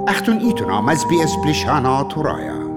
أختن إيتنا مز بي اس بلشانا تورايا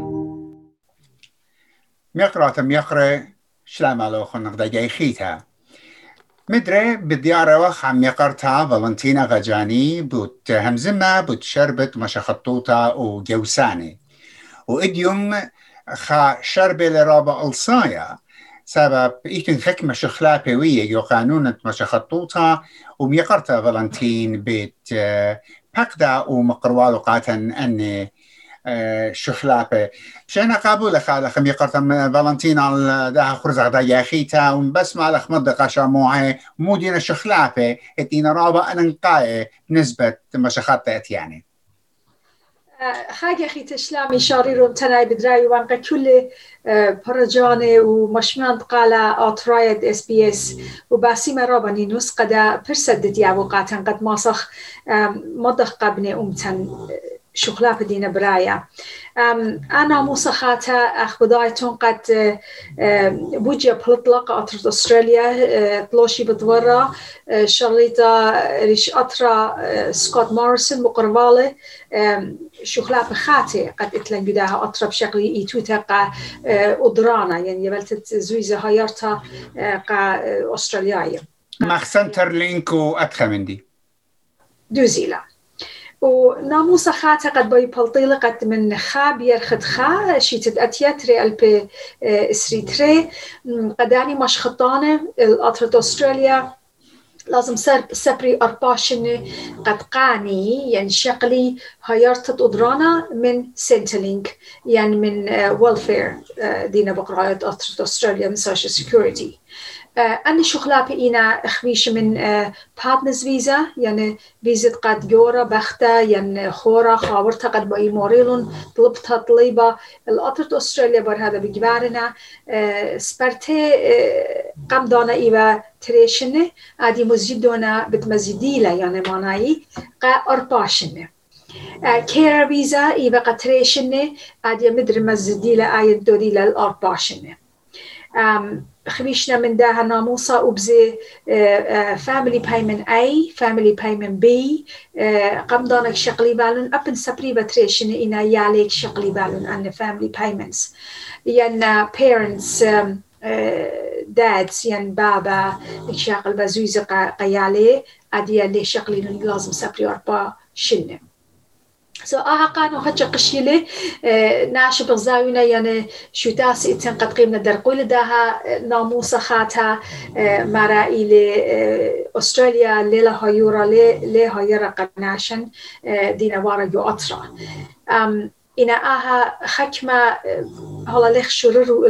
ميقرا شلام علوخن نقدجي خيتها مدري بديارة وخ عم يقرتها فالنتينا غجاني بوت همزمة بوت شربت مشخطوطة وجوساني وإديوم خا شربة لرابة ألصايا سبب إيتن خكمة شخلابة ويا يو قانونة مشخطوطة وميقرتها فالنتين بيت بقدا ومقروالو قاتن أني شخلابه شأنا قابولة خالة خمي قرطم فالنتين على ده خرزة دا ياخيتا وبس ما لخ مدقة شاموعي مودينا شخلابه اتينا رابا أنا نقاي نسبة مشخطات يعني حاجة أخي تشلامي شاريرون تناي بدراي وانقا كل برجاني ومشمان قالا أطرايد اس بي اس وباسيما رابني نوس قدا برسد ديابو قاتن قد ماسخ مضخ قبني أمتن شغلات دينا برايا أنا موسخاتا أخبضايتون قد بوجيا بلطلق أطرد أستراليا طلوشي بدورة شريطة ريش أطرا سكوت مارسون مقربالة شغلات خاتي قد إتلن جداها أطرا بشكل إيتوتا قا أدرانا يعني يبلتت زويزة هايرتا قا أستراليايا مخسنتر لينكو أتخمندي دوزيلا وناموس خاطة قد بي بلطيلة قد من خاب يرخد خا شيتت أتياتري ألبي إسريتري قداني مش خطانة الأطرد أستراليا لازم سبري أرباشن قد قاني يعني شقلي هيرتت أدرانا من سنتلينك يعني من welfare دينا بقراءة أطرد أستراليا من social security أنا شغلابي إنا خويش من بارتنرز فيزا يعني فيزا قد جورا بختا يعني خورا خاورتا قد بأي موريلون طلبتها طليبة الأطرد أستراليا بر هذا بجبارنا سبرتي قم دانا إيبا تريشنة عادي مزيدونا بتمزيديلا يعني ماناي قا أرباشنة كيرا فيزا إيبا قتريشنة عادي مدر مزيديلا آيد دوريلا الأرباشنة خبيشنا من ده ناموسا وبزي family payment A, family payment B قم دانك شغلي بالون أبن سبري بتريشن إنا ياليك شغلي بالون أن family payments يعني parents dads يعني بابا شغل بزويزة قيالي أدي اللي شغلي لازم سبري أربا شنة سو قانو هجا قشيلة ناشب الزاوية يعني شو تاسي إتن قد قيمنا درقول داها ناموسة خاتها مرا إلى أستراليا ليلا هايورا هايورا قناشن دينا وارا يو أطرا إنا حكمة هلا ليخ شررو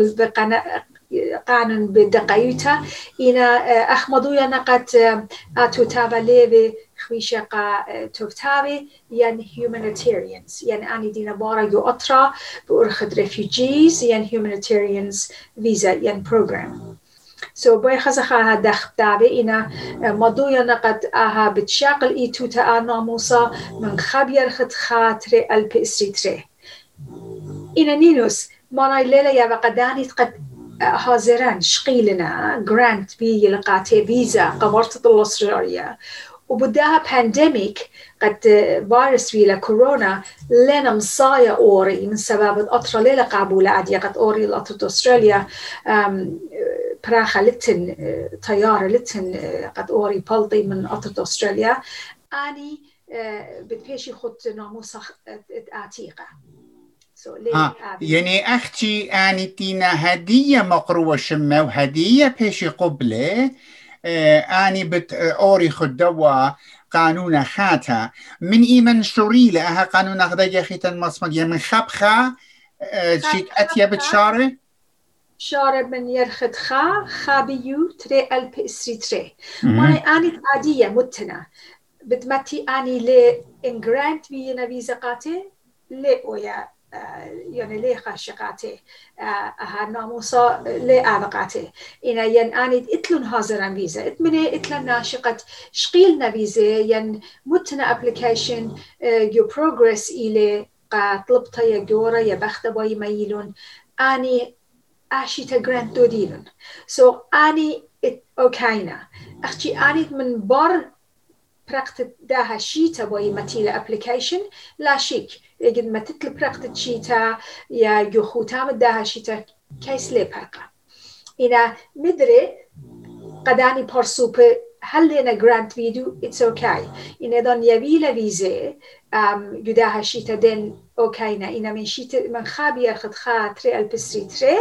قانون بدقايوتا إنا أحمدويا نقد آتو تابا ليبي خويشقا توفتابي يعني humanitarians يعني أنا دينا بارا يو أطرا بأرخد refugees يعني humanitarians visa يعني program so باي خزخها دخ تابي إنا مدويا نقد بتشاقل إيتوتا ناموسا من خبير خد خاطري البئسريتري إنا نينوس مانا ليلة يا بقداني قد حاضران شقيلنا جرانت بي لقاتي فيزا قمرت الأستراليا وبداها بانديميك قد فيروس فيلا كورونا لنا مصايا أوري من سبب أطرا ليلة قابولة عادية قد أوري الأطرة أستراليا براخة لتن طيارة لتن قد أوري بلطي من أطرة أستراليا أني بتبيشي خط ناموسة عتيقة يعني أختي أني تينا هدية مقروة شمة وهدية بيشي قبلة أني أوري خدوا قانون خاتا من إيمن شوري لها قانون خدايا خيتا مصمد يعني من خبخة شيك أتيا بتشارة شارة من يرخد خابيو تري ألب إسري تري ماني أني عادية متنا بتمتي أني لي إنجرانت بينا فيزا قاتي لي ويا يعني ليه خاشقاتي ناموسا ليه آبقاتي إنا ين آني إتلون هازران فيزا إتمني إتلون ناشقة شقيلنا فيزا ين متنا أبليكيشن يو بروغرس إلي طلبتا يا جورا يا بخت باي ميلون آني أشيتا جرانت دوديلون سو آني أوكينا أختي آني من بار براكت داها شيتا بوي ماتيلا ابليكيشن لا شيك يجد ما تتل براكت شيتا يا جو خوتام داها شيتا كيس لي برقة إنا مدري قداني برسوب هل لنا جرانت فيديو اتس اوكي إنا دون يبيلا فيزي جداها شيتا دين اوكينا إنا من شيتا من خابي أخذ خاطري البسري تري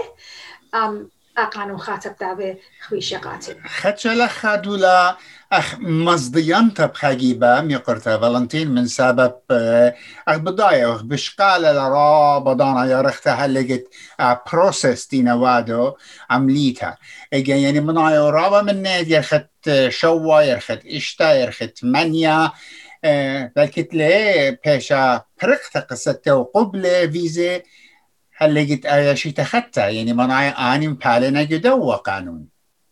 أقانو خاطب دابي خوي شقاتي خدشلا خادولا أخ مصديانتا بخاجيبا ميقرتا فالنتين من سبب أخ بداية أخ بشقالة لرا بدانا يارختا هلقت بروسيس دينا وادو عمليتها إجا يعني منايو رابا من ناد يرخت شوا يرخت إشتا يرخت منيا بلكت لي بيشا برقتا قصته وقبل فيزي هلقت آياشي تخطى يعني مناي آني مبالنا جدو قانون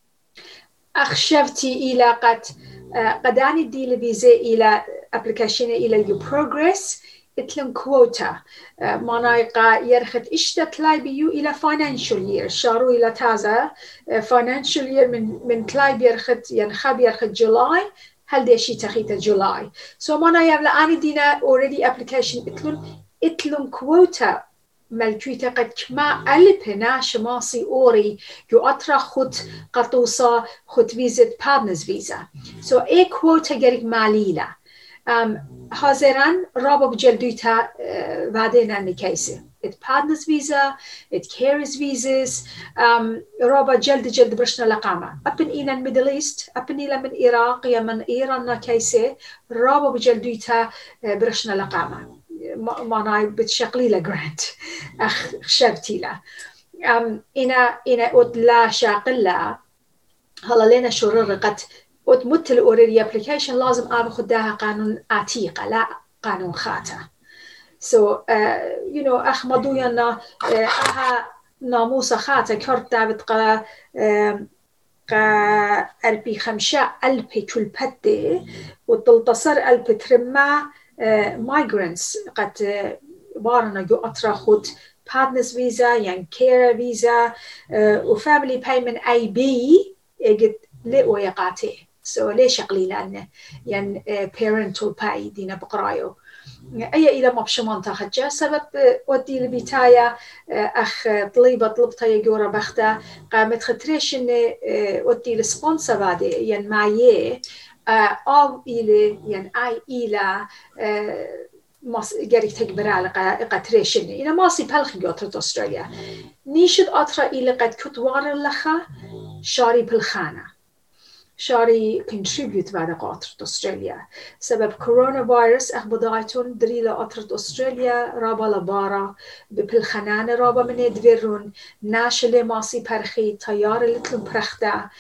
أخشفتي إلى قداني دي لفيزي إلى أبليكيشن إلى يو بروجرس إتلن كوتا منايقة يرخد إشتت لاي بيو إلى financial year شارو إلى تازة financial year من تلاي بيرخد ينخب يرخد جولاي هل دي شي تخيط جولاي سو مانا يبلا آني دينا already application إتلن كوتا ملكويتا قد كما ألبنا شماسي أوري يو أطرا خد قطوصا خد فيزت بارتنرز فيزا سو إي كوتا جريك ماليلا حاضران رابا بجلدوتا بعدين عن كيسي it partners visa it carers visas رابا جلد برشنا لقامة أبن إلى الميدل إيست أبن إلى من العراق يا من إيران كيسي رابا بجلدوتا برشنا لقامة معناي بتشغلي له جرانت أخ شبتي له إنا أود لا شاقلة هلا لنا شرر قد أود متل أوريدي application لازم أخذ داها قانون عتيقة لا قانون خاطئ so you know أخ مضوينا أها ناموس خاطئ كرت دابت ألبي 5,000 كل بدي وتلتصر ألبي ترمى migrants قد بارنا جو أطرا خود partners visa يعني care visa وfamily payment IB يجد لقوا يقاتي so ليش قليل أنه يعني parental pay دينا بقرايو أي إلى مبشمان تاخدجا سبب ودي البتاية أخ طلبتها يجورا بختا قامت خطريش إن ودي السبونسر بعد يعني معيه أو إلى يعني أي إلى ماس جريت تكبر على قطريشن إنا ماسي بالخ جوترت أستراليا نيشد أطرا إلى قد كتوار اللخا شاري بالخانة شاري contribute بعد قطرت أستراليا سبب كورونا فيروس أخبضايتون دريلا أطرت أستراليا رابا لبارا بالخنانة رابا من يدفرون ناشلة ماسي برخي طيار اللي تلم برختا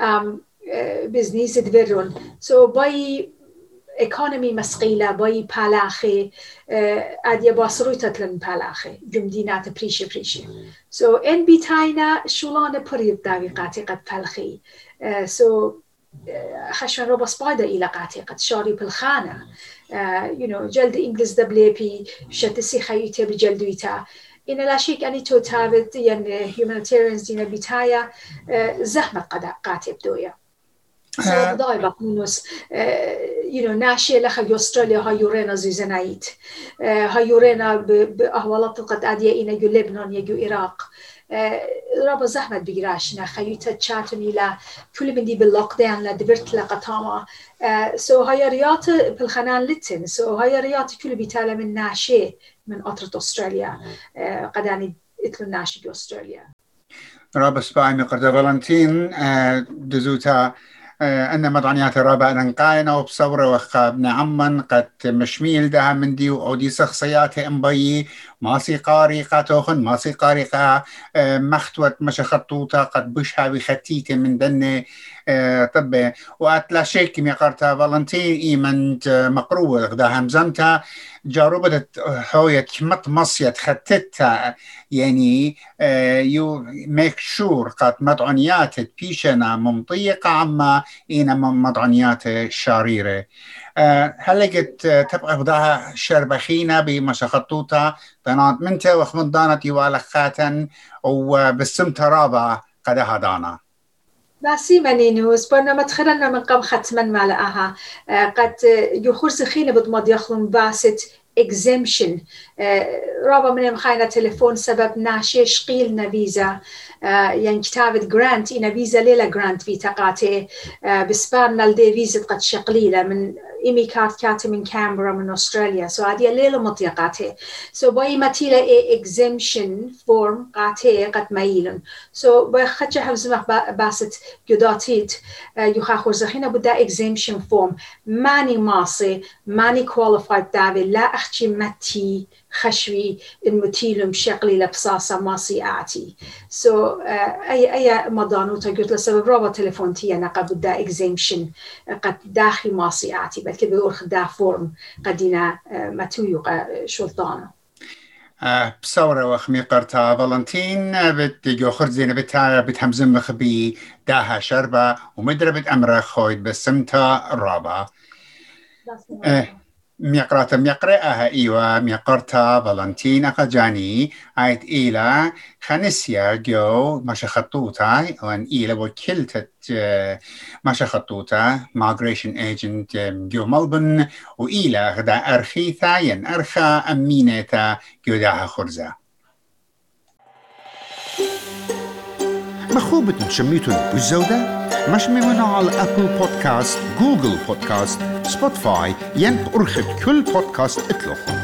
بزنيس دفرون so باي economy مسقيلة باي بالاخي أدي باسروي تتلن بالاخي جمدينات بريشة so إن بيتاينا شولانة بريب داوي قاتي قد بالخي so خشن روبا سبايدر إلى قاتي قد شاري بالخانة you know جلد إنجلس دبليبي شتسي خيوتي بجلدويتا إن لا شيك أني تو تابت يعني humanitarians دينا بيتايا زحمة قاتي بدويا سبب ضايبة منوس you know ناشية لخا أستراليا هايورينا زوزنايت هايورينا بأهوالات قد أدية إنا يو لبنان يجو العراق رابا زحمة بقراشنا خيوتا تشاتن إلى كل من دي باللوك داون لدبرت لقطامة so هاي رياض بالخنان لتن so هاي رياض كل بيتالة من ناشية من أطرة أستراليا قداني إتلو ناشي أستراليا رابا سباي مقرد فالنتين دزوتا أن مضعنيات الرابع ننقاينا وبصورة وخابنا عمن قد مشميل دها من دي وعودي شخصيات انبي ماسي قارقة توخن ماسي قارقة مختوت مش خطوطة قد بشها بختيتة من دنة طب وأتلا شيك ميقرتها فالنتين إيمنت مقروة غدا همزمتها جاربة هوية كمت مصيت خطتها يعني يو ميك شور قد مضعنيات بيشنا ممطيقة عما إينا مضعنيات شريرة هل لقيت تبقى غداها شربخينا بمشخطوطة دانات منته وخمد دانت يوالخاتن وبسمت رابع قدها دانا ناسي منينوس برنامج خلنا من قم ختما مالها قد يخرز خينة بضمد يخلون باسط exemption رابا من مخاينة تليفون سبب ناشيش قيلنا فيزا يعني كتابة جرانت إنا فيزا ليلة جرانت في تقاتي بسبارنا لدي فيزا قد شقليلة من إيمي كاتي من كامبرا من أستراليا سو هذه ليلة مطيقاتي سو باي ماتيلا exemption form قاتي قد مايلن سو باي خدش حفظمك باسط جداتيت يخاخور زخينا بدا exemption form ماني ماسي ماني qualified دابي لا أختي متي خشوي المتيلم شقلي لبصاصة ماسي آتي سو أي مضانوتا قلت لسبب رابط تليفونتي أنا قد دا exemption قد داخي ماسي آتي بل كده بيقول خدا فورم قدينا متويق شلطانه بصورة وخمي قرطة فالنتين بتجو خرزين بتهمزم مخبي داها شربة ومدربة أمرا خويد بسمتا الرابع ميقرأها إيوة ميقرتا فالنتين أقجاني عيد إيلا خانسيا جو ماشا خطوطة وان إيلا وكلتت ماشا خطوطة migration agent جو ملبن وإيلا غدا أرخيثا ين أرخا أمينتا جو داها خرزة مخوبة شميتون بالزودة مش ممنوع على أبل بودكاست جوجل بودكاست سبوتيفاي ين أرخد كل بودكاست اطلقوا